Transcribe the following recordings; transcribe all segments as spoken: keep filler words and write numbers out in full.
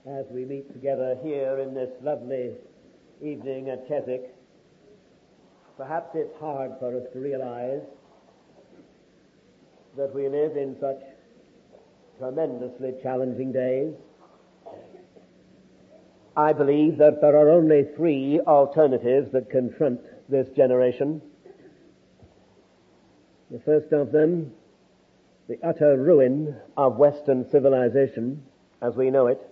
as we meet together here in this lovely evening at Keswick. Perhaps it's hard for us to realize that we live in such tremendously challenging days. I believe that there are only three alternatives that confront this generation. The first of them, the utter ruin of Western civilization as we know it.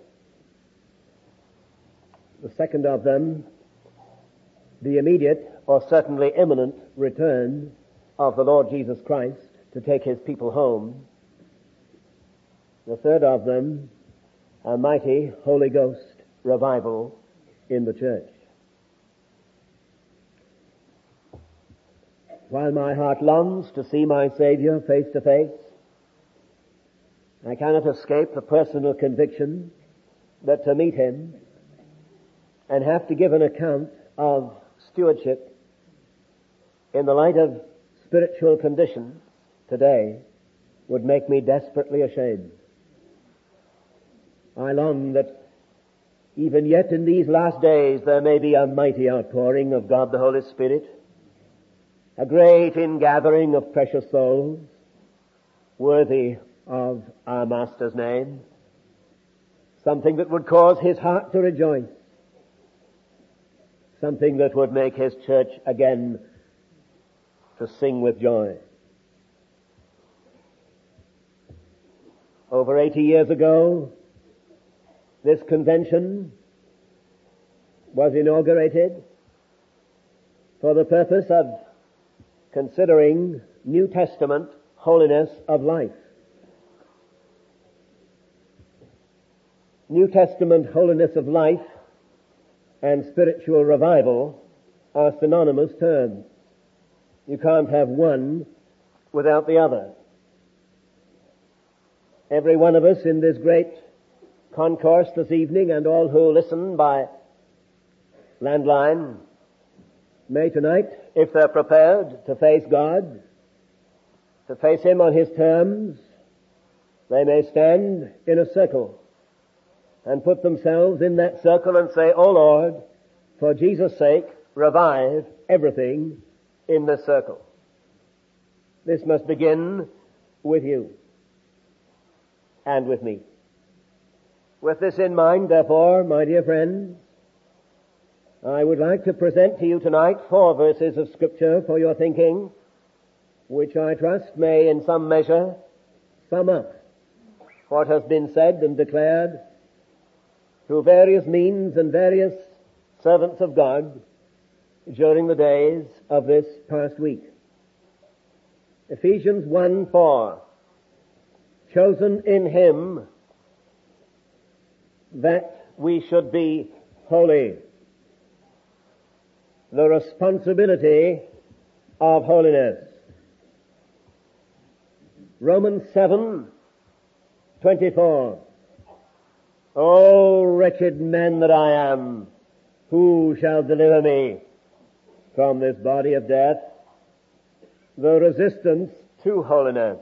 The second of them, the immediate or certainly imminent return of the Lord Jesus Christ to take his people home. The third of them, a mighty Holy Ghost revival in the church. While my heart longs to see my Savior face to face, I cannot escape the personal conviction that to meet him and have to give an account of stewardship in the light of spiritual conditions today would make me desperately ashamed. I long that even yet in these last days there may be a mighty outpouring of God the Holy Spirit, a great ingathering of precious souls worthy of our Master's name, something that would cause his heart to rejoice, something that would make his church again to sing with joy. Over eighty years ago, this convention was inaugurated for the purpose of considering New Testament holiness of life. New Testament holiness of life and spiritual revival are synonymous terms. You can't have one without the other. Every one of us in this great concourse this evening and all who listen by landline may tonight, if they're prepared to face God, to face him on his terms, they may stand in a circle and put themselves in that circle and say, "O Lord, for Jesus' sake, revive everything in this circle." This must begin with you and with me. With this in mind, therefore, my dear friends, I would like to present to you tonight four verses of Scripture for your thinking, which I trust may in some measure sum up what has been said and declared through various means and various servants of God during the days of this past week. Ephesians one four, chosen in him that we should be holy. The responsibility of holiness. Romans seven twenty-four. O wretched man that I am, who shall deliver me from this body of death? The resistance to holiness.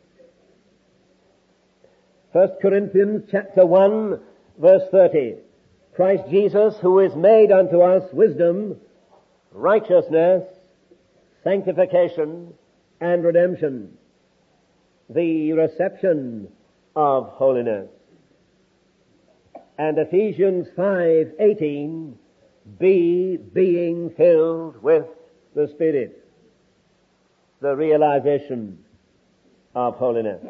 First Corinthians chapter one verse thirty. Christ Jesus, who is made unto us wisdom, righteousness, sanctification, and redemption. The reception of holiness. And Ephesians five eighteen, be being filled with the Spirit. The realization of holiness.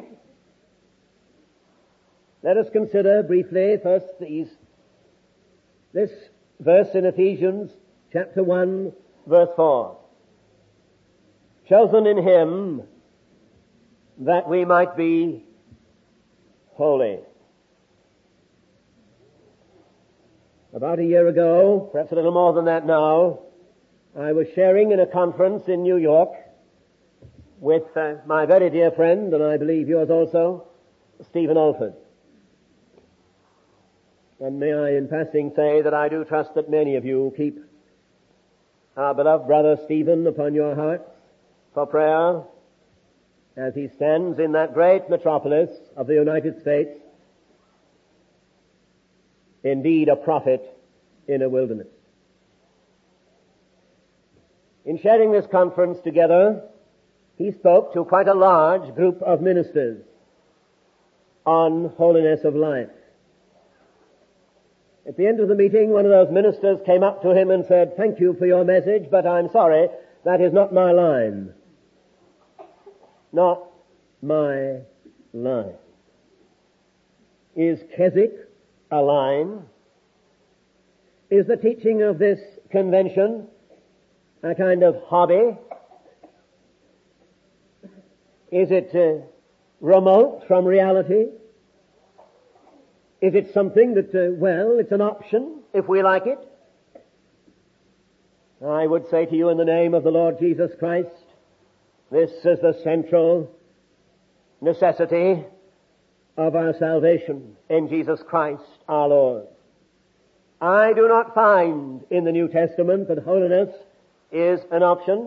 Let us consider briefly first these, this verse in Ephesians chapter one verse four. Chosen in him that we might be holy. About a year ago, perhaps a little more than that now, I was sharing in a conference in New York with uh, my very dear friend, and I believe yours also, Stephen Alford. And may I in passing say that I do trust that many of you keep our beloved brother Stephen upon your hearts for prayer as he stands in that great metropolis of the United States indeed a prophet in a wilderness. In sharing this conference together, he spoke to quite a large group of ministers on holiness of life. At the end of the meeting, one of those ministers came up to him and said, "Thank you for your message, but I'm sorry, that is not my line." Not my line. Is Keswick a line? Is the teaching of this convention a kind of hobby? Is it uh, remote from reality? Is it something that, uh, well, it's an option if we like it? I would say to you in the name of the Lord Jesus Christ, this is the central necessity of our salvation in Jesus Christ our Lord. I do not find in the New Testament that holiness is an option.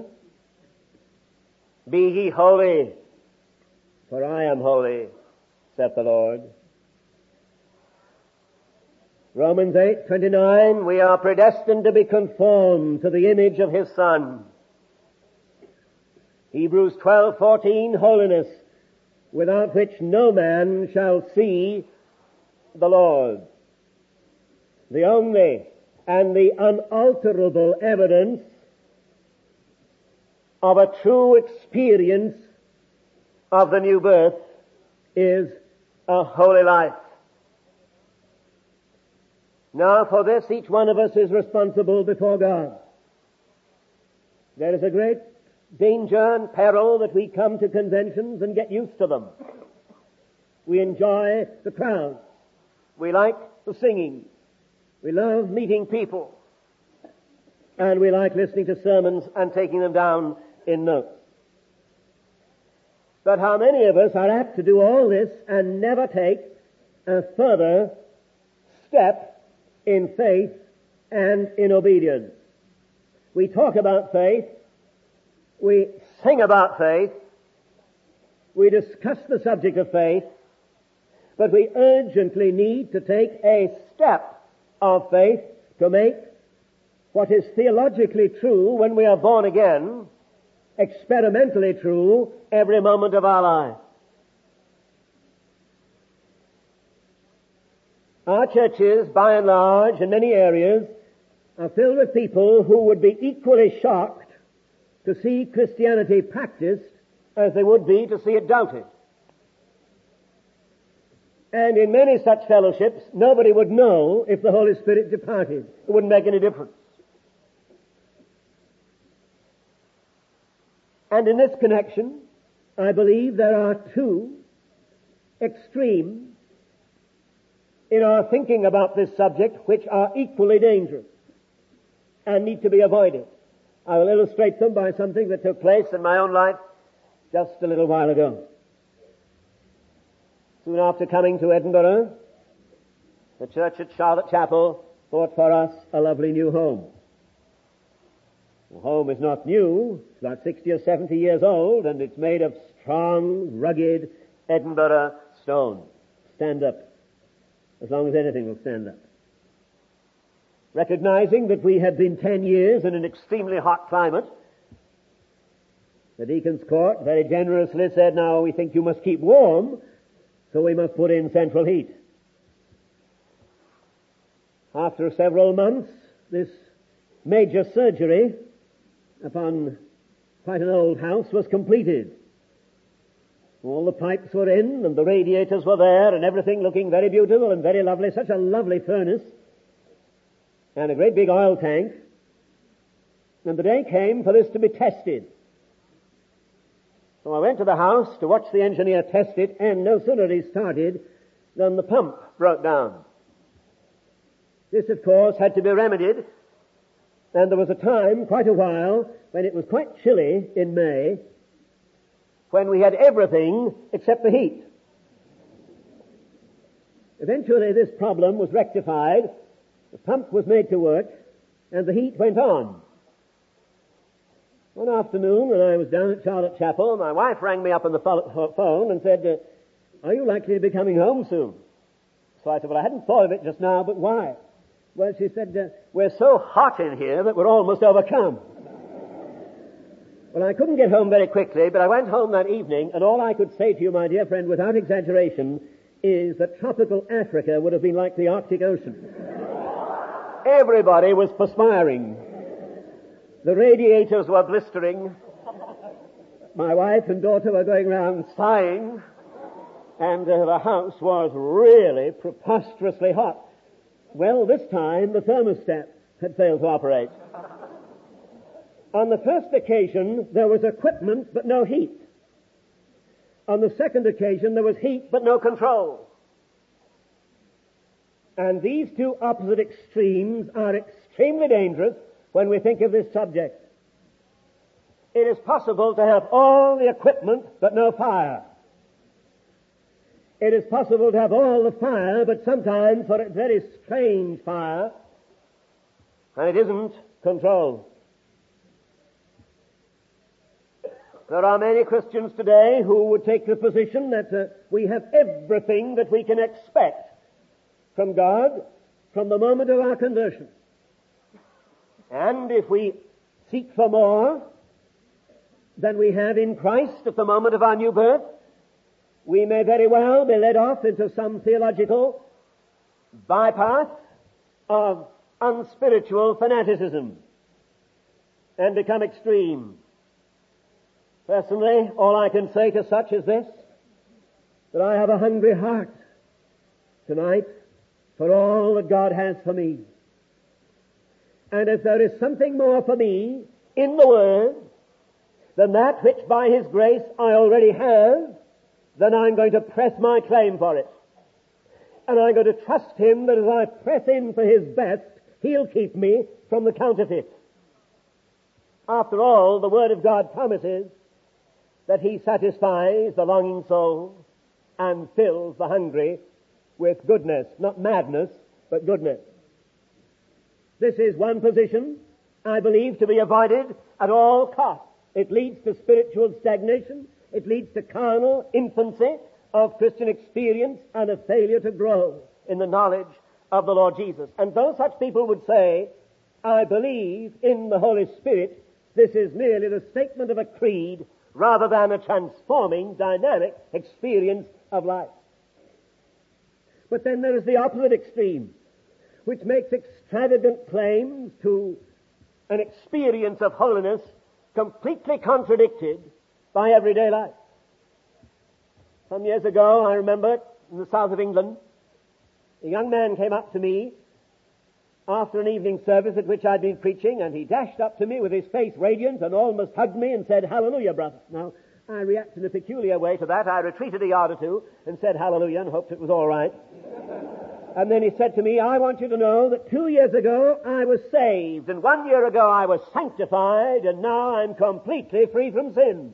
Be ye holy, for I am holy, saith the Lord. Romans eight twenty-nine, we are predestined to be conformed to the image of His Son. Hebrews twelve fourteen, holiness, without which no man shall see the Lord. The only and the unalterable evidence of a true experience of the new birth is a holy life. Now for this, each one of us is responsible before God. There is a great danger and peril that we come to conventions and get used to them. We enjoy the crowds. We like the singing. We love meeting people. And we like listening to sermons and taking them down in notes. But how many of us are apt to do all this and never take a further step in faith and in obedience? We talk about faith, we sing about faith, we discuss the subject of faith, but we urgently need to take a step of faith to make what is theologically true when we are born again experimentally true every moment of our life. Our churches, by and large, in many areas, are filled with people who would be equally shocked to see Christianity practiced as they would be to see it doubted. And in many such fellowships, nobody would know if the Holy Spirit departed. It wouldn't make any difference. And in this connection, I believe there are two extremes in our thinking about this subject which are equally dangerous and need to be avoided. I will illustrate them by something that took place in my own life just a little while ago. Soon after coming to Edinburgh, the church at Charlotte Chapel bought for us a lovely new home. The home is not new. It's about sixty or seventy years old, and it's made of strong, rugged Edinburgh stone. Stand up. As long as anything will stand up. Recognizing that we had been ten years in an extremely hot climate, the Deacon's Court very generously said, "Now we think you must keep warm, so we must put in central heat." After several months, this major surgery upon quite an old house was completed. All the pipes were in, and the radiators were there, and everything looking very beautiful and very lovely. Such a lovely furnace, and a great big oil tank. And the day came for this to be tested. So I went to the house to watch the engineer test it, and no sooner he started than the pump broke down. This, of course, had to be remedied, and there was a time, quite a while, when it was quite chilly in May, when we had everything except the heat. Eventually this problem was rectified, the pump was made to work, and the heat went on. One afternoon when I was down at Charlotte Chapel, my wife rang me up on the phone and said, uh, "Are you likely to be coming home soon?" I So I said, well, I hadn't thought of it just now, but why? Well, she said, uh, we're so hot in here that we're almost overcome. Well, I couldn't get home very quickly, but I went home that evening, and all I could say to you, my dear friend, without exaggeration, is that tropical Africa would have been like the Arctic Ocean. Everybody was perspiring. The radiators were blistering. My wife and daughter were going round sighing, and uh, the house was really preposterously hot. Well, this time the thermostat had failed to operate. On the first occasion, there was equipment but no heat. On the second occasion, there was heat but no control. And these two opposite extremes are extremely dangerous when we think of this subject. It is possible to have all the equipment but no fire. It is possible to have all the fire, but sometimes for a very strange fire, and it isn't controlled. There are many Christians today who would take the position that uh, we have everything that we can expect from God from the moment of our conversion. And if we seek for more than we have in Christ at the moment of our new birth, we may very well be led off into some theological bypass of unspiritual fanaticism and become extreme. Personally, all I can say to such is this, that I have a hungry heart tonight for all that God has for me. And if there is something more for me in the Word than that which by His grace I already have, then I'm going to press my claim for it. And I'm going to trust Him that as I press in for His best, He'll keep me from the counterfeit. After all, the Word of God promises that He satisfies the longing soul and fills the hungry with goodness, not madness, but goodness. This is one position, I believe, to be avoided at all costs. It leads to spiritual stagnation. It leads to carnal infancy of Christian experience and a failure to grow in the knowledge of the Lord Jesus. And though such people would say, I believe in the Holy Spirit, this is merely the statement of a creed rather than a transforming, dynamic experience of life. But then there is the opposite extreme, which makes extravagant claims to an experience of holiness completely contradicted by everyday life. Some years ago, I remember, in the south of England, a young man came up to me after an evening service at which I'd been preaching, and he dashed up to me with his face radiant and almost hugged me and said, "Hallelujah, brother." Now, I reacted in a peculiar way to that. I retreated a yard or two and said hallelujah and hoped it was all right. And then he said to me, "I want you to know that two years ago I was saved, and one year ago I was sanctified, and now I'm completely free from sin."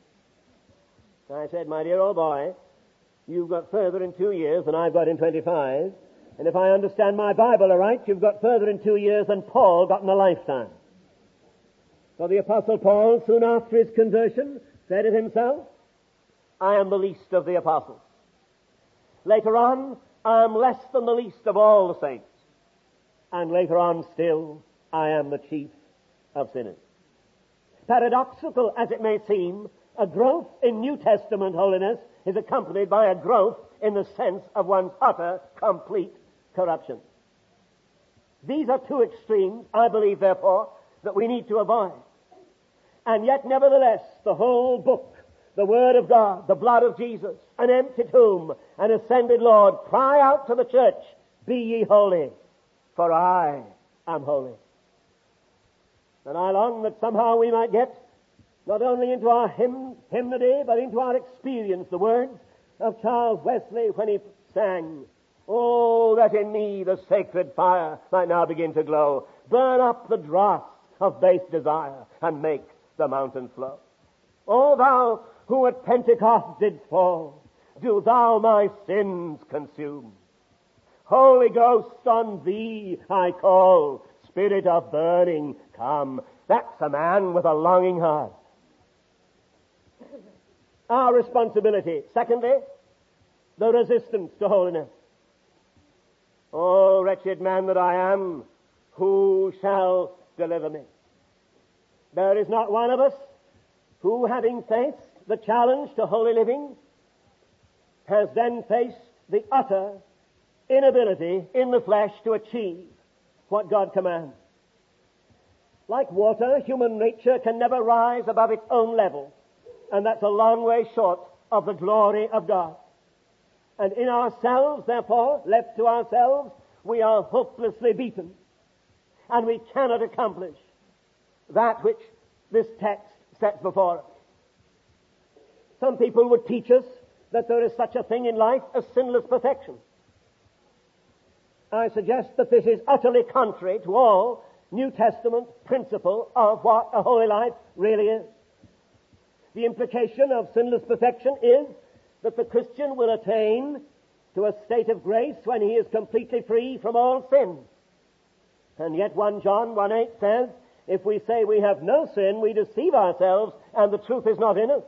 I said, "My dear old boy, you've got further in two years than I've got in twenty-five. And if I understand my Bible aright, you've got further in two years than Paul got in a lifetime." So the Apostle Paul, soon after his conversion, said of himself, "I am the least of the apostles." Later on, "I am less than the least of all the saints." And later on still, "I am the chief of sinners." Paradoxical as it may seem, a growth in New Testament holiness is accompanied by a growth in the sense of one's utter, complete corruption. These are two extremes, I believe, therefore, that we need to avoid. And yet, nevertheless, the whole book, the Word of God, the blood of Jesus, an empty tomb, an ascended Lord, cry out to the church, "Be ye holy, for I am holy." And I long that somehow we might get not only into our hymn, hymnody, but into our experience the words of Charles Wesley when he sang, "Oh, that in me the sacred fire might now begin to glow, burn up the dross of base desire, and make the mountain flow. O thou who at Pentecost didst fall, do thou my sins consume. Holy Ghost, on thee I call, Spirit of burning, come." That's a man with a longing heart. Our responsibility. Secondly, the resistance to holiness. O wretched man that I am, who shall deliver me? There is not one of us who, having faced the challenge to holy living, has then faced the utter inability in the flesh to achieve what God commands. Like water, human nature can never rise above its own level, and that's a long way short of the glory of God. And in ourselves, therefore, left to ourselves, we are hopelessly beaten, and we cannot accomplish that which this text sets before us. Some people would teach us that there is such a thing in life as sinless perfection. I suggest that this is utterly contrary to all New Testament principle of what a holy life really is. The implication of sinless perfection is that the Christian will attain to a state of grace when he is completely free from all sin. And yet First John one eight says, if we say we have no sin, we deceive ourselves, and the truth is not in us.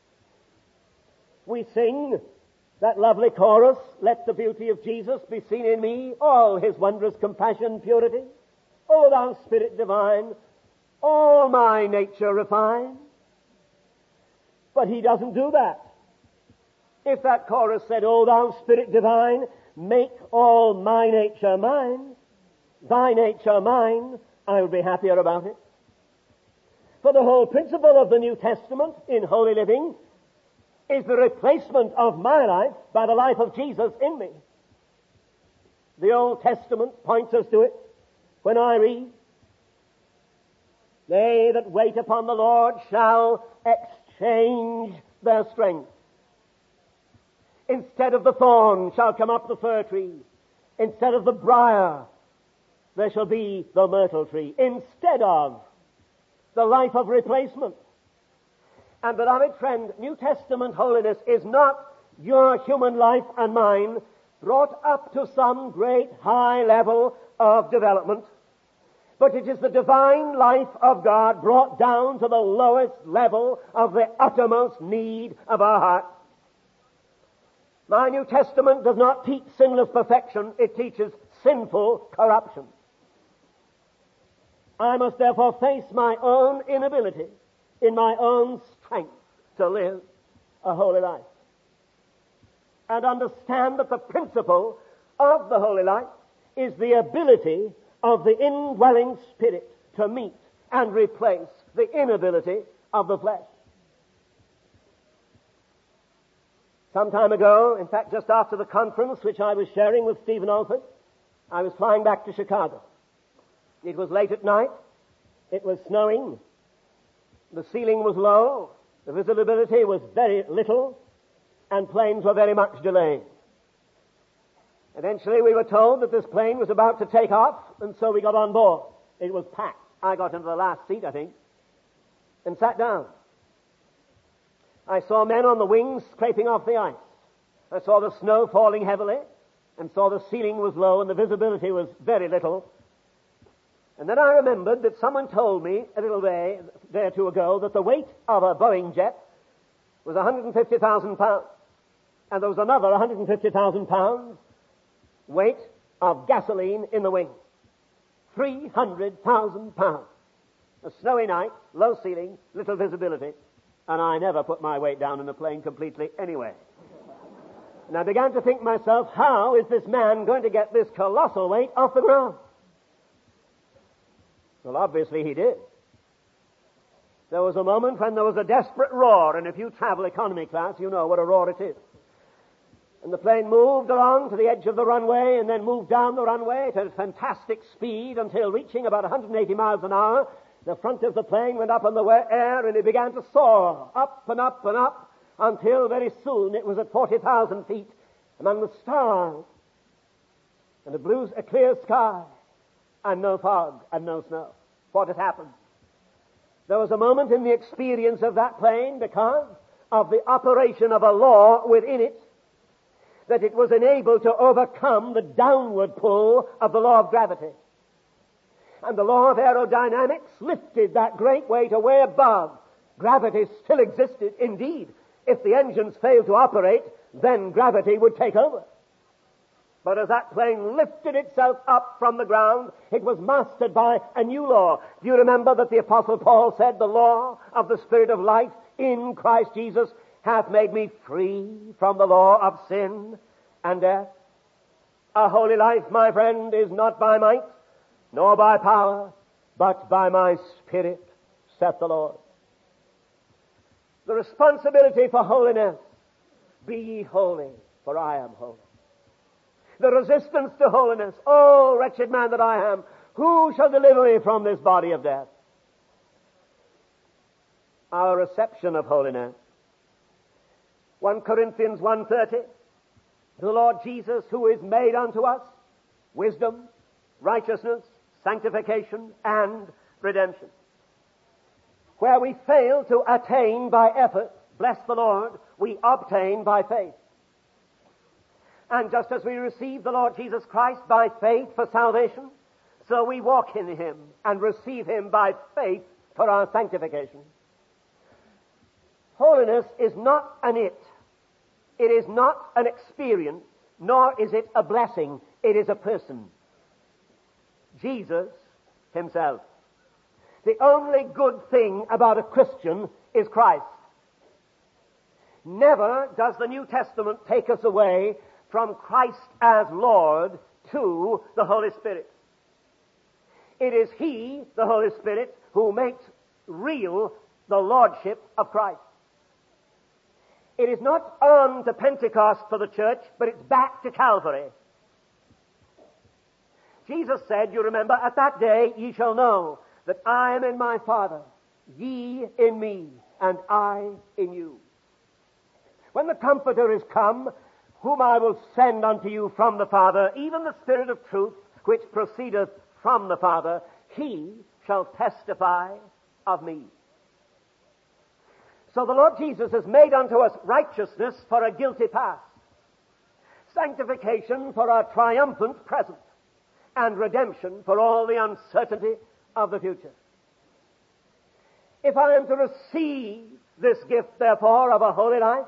We sing that lovely chorus, let the beauty of Jesus be seen in me, all his wondrous compassion, purity. O thou Spirit divine, all my nature refine. But he doesn't do that. If that chorus said, O thou Spirit divine, make all my nature mine, thy nature mine, I would be happier about it. For the whole principle of the New Testament in holy living is the replacement of my life by the life of Jesus in me. The Old Testament points us to it when I read, they that wait upon the Lord shall exchange their strength. Instead of the thorn shall come up the fir tree. Instead of the briar, there shall be the myrtle tree. Instead of the life of replacement. And beloved friend, New Testament holiness is not your human life and mine brought up to some great high level of development, but it is the divine life of God brought down to the lowest level of the uttermost need of our heart. My New Testament does not teach sinless perfection, it teaches sinful corruption. I must therefore face my own inability in my own strength to live a holy life. And understand that the principle of the holy life is the ability of the indwelling Spirit to meet and replace the inability of the flesh. Some time ago, in fact just after the conference which I was sharing with Stephen Alford, I was flying back to Chicago. It was late at night. It was snowing. The ceiling was low. The visibility was very little. And planes were very much delayed. Eventually we were told that this plane was about to take off, and so we got on board. It was packed. I got into the last seat, I think, and sat down. I saw men on the wings scraping off the ice. I saw the snow falling heavily, and saw the ceiling was low and the visibility was very little. And then I remembered that someone told me a little day, a day or two ago, that the weight of a Boeing jet was one hundred fifty thousand pounds. And there was another one hundred fifty thousand pounds weight of gasoline in the wing. three hundred thousand pounds. A snowy night, low ceiling, little visibility, and I never put my weight down in a plane completely anyway. And I began to think to myself, how is this man going to get this colossal weight off the ground? Well, obviously he did. There was a moment when there was a desperate roar, and if you travel economy class, you know what a roar it is. And the plane moved along to the edge of the runway and then moved down the runway at a fantastic speed until reaching about one hundred eighty miles an hour. The front of the plane went up in the air and it began to soar up and up and up until very soon it was at forty thousand feet among the stars and a blue, a clear sky and no fog and no snow. What had happened? There was a moment in the experience of that plane because of the operation of a law within it that it was enabled to overcome the downward pull of the law of gravity. And the law of aerodynamics lifted that great weight away above. Gravity still existed. Indeed, if the engines failed to operate, then gravity would take over. But as that plane lifted itself up from the ground, it was mastered by a new law. Do you remember that the Apostle Paul said, the law of the Spirit of life in Christ Jesus hath made me free from the law of sin and death? A holy life, my friend, is not by might, nor by power, but by my Spirit, saith the Lord. The responsibility for holiness, be ye holy, for I am holy. The resistance to holiness, oh, wretched man that I am, who shall deliver me from this body of death? Our reception of holiness. First Corinthians one thirty, the Lord Jesus, who is made unto us wisdom, righteousness, sanctification, and redemption. Where we fail to attain by effort, bless the Lord, we obtain by faith. And just as we receive the Lord Jesus Christ by faith for salvation, so we walk in Him and receive Him by faith for our sanctification. Holiness is not an it. It is not an experience, nor is it a blessing. It is a person. Jesus Himself. The only good thing about a Christian is Christ. Never does the New Testament take us away from Christ as Lord to the Holy Spirit. It is He, the Holy Spirit, who makes real the Lordship of Christ. It is not on to Pentecost for the church, but it's back to Calvary. Jesus said, you remember, at that day ye shall know that I am in my Father, ye in me, and I in you. When the Comforter is come, whom I will send unto you from the Father, even the Spirit of truth, which proceedeth from the Father, He shall testify of me. So the Lord Jesus has made unto us righteousness for a guilty past, sanctification for our triumphant present, and redemption for all the uncertainty of the future. If I am to receive this gift, therefore, of a holy life,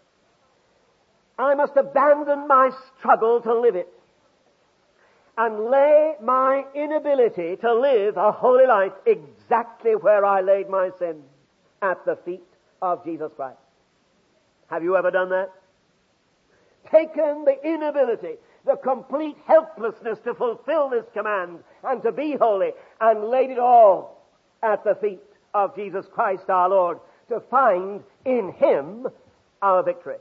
I must abandon my struggle to live it and lay my inability to live a holy life exactly where I laid my sin, at the feet of Jesus Christ. Have you ever done that? Taken the inability, the complete helplessness to fulfill this command and to be holy, and laid it all at the feet of Jesus Christ our Lord, to find in Him our victory.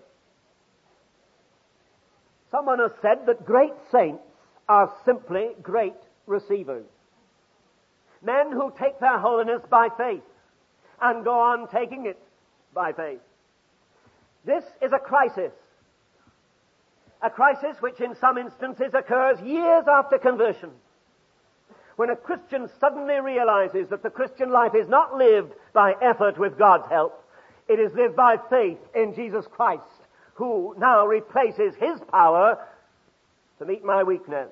Someone has said that great saints are simply great receivers. Men who take their holiness by faith and go on taking it by faith. This is a crisis. A crisis which in some instances occurs years after conversion, when a Christian suddenly realizes that the Christian life is not lived by effort with God's help. It is lived by faith in Jesus Christ, who now replaces His power to meet my weakness.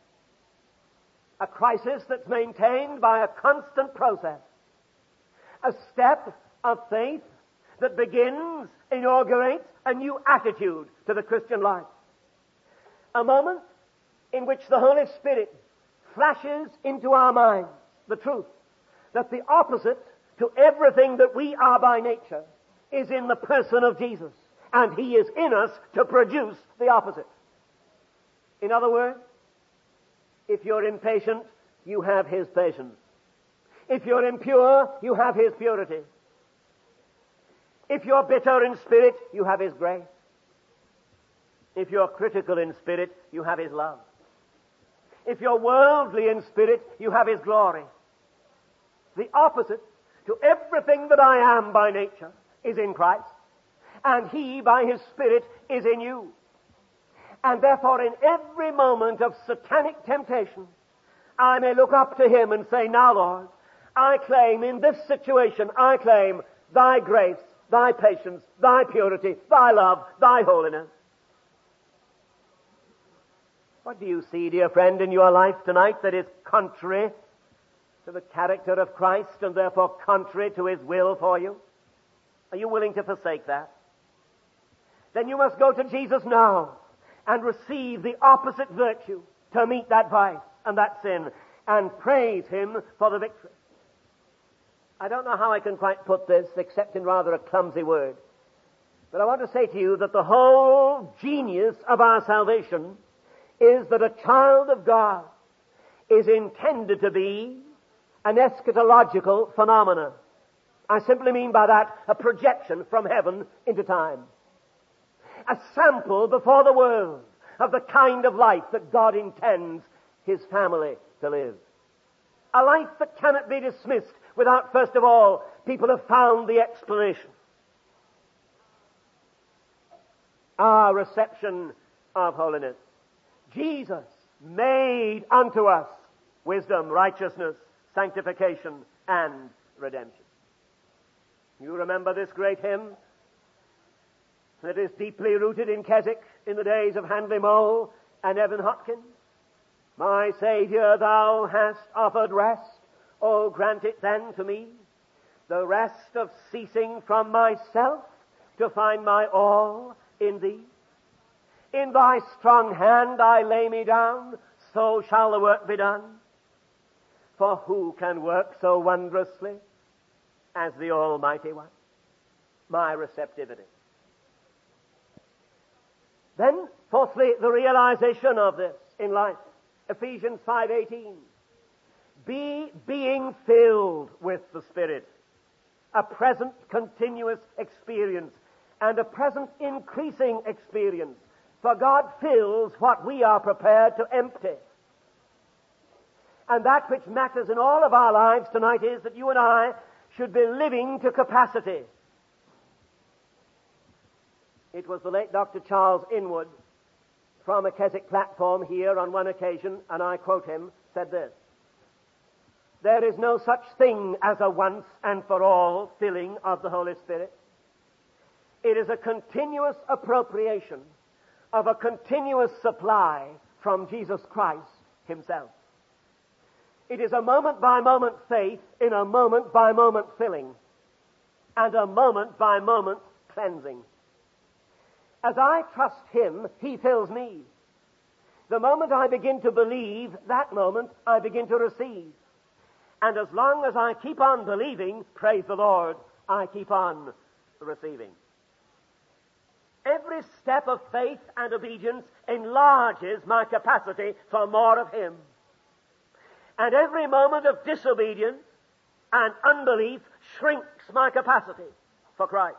A crisis that's maintained by a constant process. A step of faith that begins, inaugurates a new attitude to the Christian life. A moment in which the Holy Spirit flashes into our minds the truth that the opposite to everything that we are by nature is in the person of Jesus, and He is in us to produce the opposite. In other words, if you're impatient, you have His patience. If you're impure, you have His purity. If you're bitter in spirit, you have His grace. If you're critical in spirit, you have His love. If you're worldly in spirit, you have His glory. The opposite to everything that I am by nature is in Christ, and He, by His Spirit, is in you. And therefore, in every moment of satanic temptation, I may look up to Him and say, now, Lord, I claim in this situation, I claim Thy grace, Thy patience, Thy purity, Thy love, Thy holiness. What do you see, dear friend, in your life tonight that is contrary to the character of Christ and therefore contrary to His will for you? Are you willing to forsake that? Then you must go to Jesus now and receive the opposite virtue to meet that vice and that sin, and praise Him for the victory. I don't know how I can quite put this except in rather a clumsy word. But I want to say to you that the whole genius of our salvation is that a child of God is intended to be an eschatological phenomenon. I simply mean by that a projection from heaven into time. A sample before the world of the kind of life that God intends His family to live. A life that cannot be dismissed without, first of all, people have found the explanation. Our reception of holiness. Jesus made unto us wisdom, righteousness, sanctification, and redemption. You remember this great hymn that is deeply rooted in Keswick in the days of Handley Moe and Evan Hopkins? My Saviour, Thou hast offered rest, oh, grant it then to me, the rest of ceasing from myself to find my all in Thee. In Thy strong hand I lay me down, so shall the work be done. For who can work so wondrously as the Almighty One? My receptivity. Then, fourthly, the realization of this in life. Ephesians five eighteen. Be being filled with the Spirit. A present continuous experience and a present increasing experience. For God fills what we are prepared to empty. And that which matters in all of our lives tonight is that you and I should be living to capacity. It was the late Doctor Charles Inwood from a Keswick platform here on one occasion, and I quote him, said this: there is no such thing as a once and for all filling of the Holy Spirit. It is a continuous appropriation of a continuous supply from Jesus Christ Himself. It is a moment-by-moment faith in a moment-by-moment filling and a moment-by-moment cleansing. As I trust Him, He fills me. The moment I begin to believe, that moment I begin to receive. And as long as I keep on believing, praise the Lord, I keep on receiving. Every step of faith and obedience enlarges my capacity for more of Him. And every moment of disobedience and unbelief shrinks my capacity for Christ.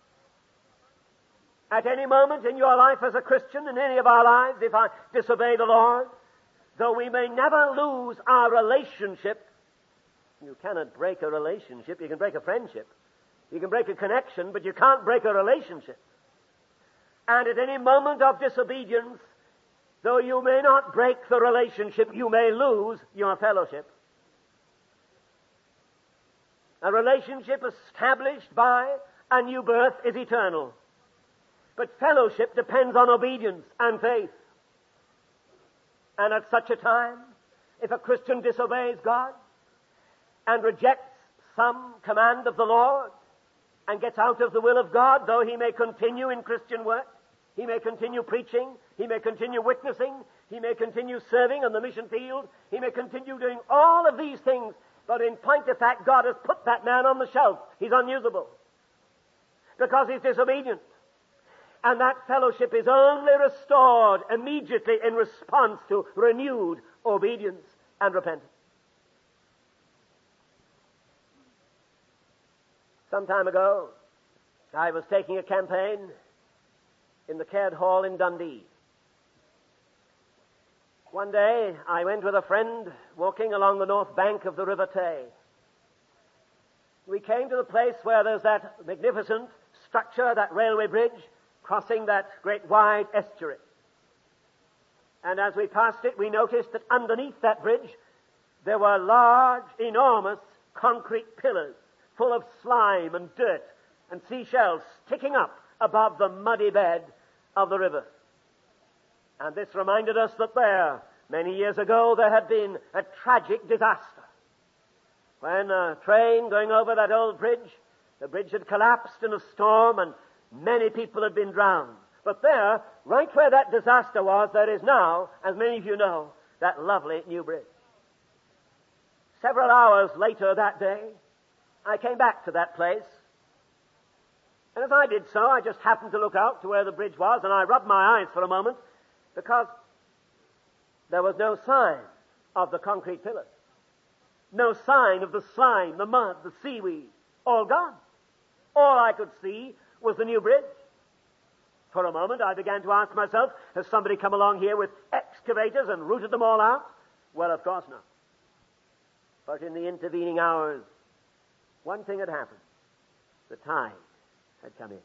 At any moment in your life as a Christian, in any of our lives, if I disobey the Lord, though we may never lose our relationship, you cannot break a relationship. You can break a friendship. You can break a connection, but you can't break a relationship. And at any moment of disobedience, though you may not break the relationship, you may lose your fellowship. A relationship established by a new birth is eternal. But fellowship depends on obedience and faith. And at such a time, if a Christian disobeys God and rejects some command of the Lord and gets out of the will of God, though he may continue in Christian work, he may continue preaching, he may continue witnessing, he may continue serving on the mission field, he may continue doing all of these things, but in point of fact, God has put that man on the shelf. He's unusable because he's disobedient. And that fellowship is only restored immediately in response to renewed obedience and repentance. Some time ago, I was taking a campaign in the Caird Hall in Dundee. One day, I went with a friend walking along the north bank of the River Tay. We came to the place where there's that magnificent structure, that railway bridge, crossing that great wide estuary. And as we passed it, we noticed that underneath that bridge, there were large, enormous concrete pillars full of slime and dirt and seashells sticking up above the muddy bed of the river. And this reminded us that there, many years ago, there had been a tragic disaster. When a train going over that old bridge, the bridge had collapsed in a storm and many people had been drowned. But there, right where that disaster was, there is now, as many of you know, that lovely new bridge. Several hours later that day, I came back to that place. And as I did so, I just happened to look out to where the bridge was, and I rubbed my eyes for a moment because there was no sign of the concrete pillars. No sign of the slime, the mud, the seaweed. All gone. All I could see was the new bridge. For a moment, I began to ask myself, has somebody come along here with excavators and rooted them all out? Well, of course not. But in the intervening hours, one thing had happened. The tide had come in.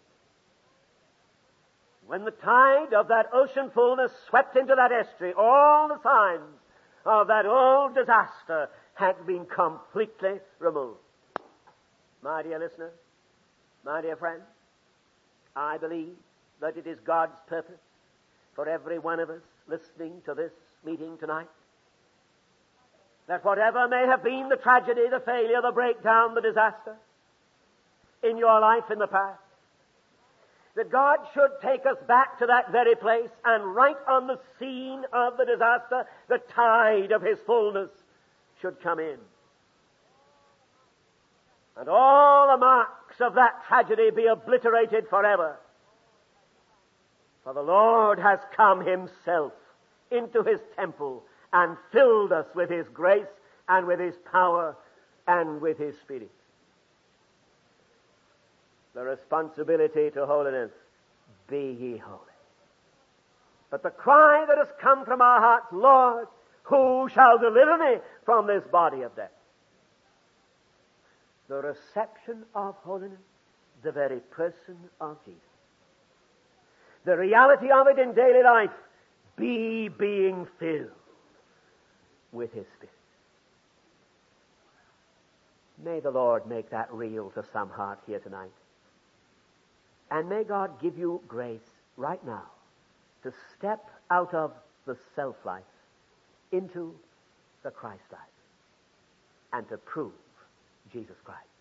When the tide of that ocean fullness swept into that estuary, all the signs of that old disaster had been completely removed. My dear listener, my dear friend, I believe that it is God's purpose for every one of us listening to this meeting tonight, that whatever may have been the tragedy, the failure, the breakdown, the disaster in your life in the past, that God should take us back to that very place, and right on the scene of the disaster, the tide of His fullness should come in. And all the marks of that tragedy be obliterated forever. For the Lord has come Himself into His temple and filled us with His grace and with His power and with His Spirit. The responsibility to holiness, be ye holy. But the cry that has come from our hearts, Lord, who shall deliver me from this body of death? The reception of holiness, the very person of Jesus. The reality of it in daily life, be being filled with His Spirit. May the Lord make that real to some heart here tonight. And may God give you grace right now to step out of the self-life into the Christ life and to prove Jesus Christ.